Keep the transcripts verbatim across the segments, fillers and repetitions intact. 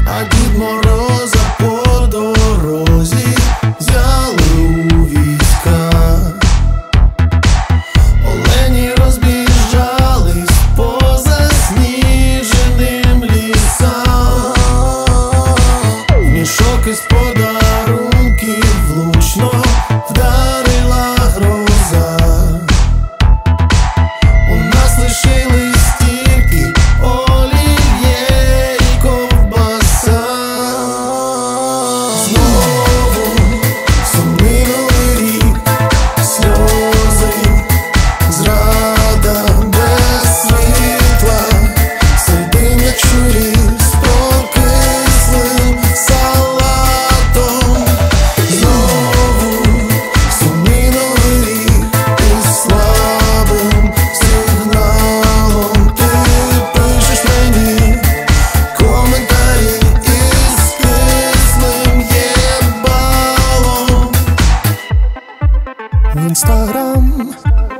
а Дід Мороза по дорозі взяли у війська. Олені розбіжались по засніженим лісам. В мішок із подарунків влучно вдарила гроза. У нас лишились тільки олів'є і ковбаса. Знову сумний новий рік, сльози, зрада без світла, сидим як щурі з прокислим салатом. Знову сумний новий рік із слабим сигналом. Ти пишеш мені коментарі із кислим єбалом. В інстаграм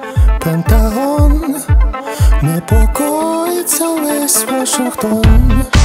Пентагон, непокоїться весь Вашингтон.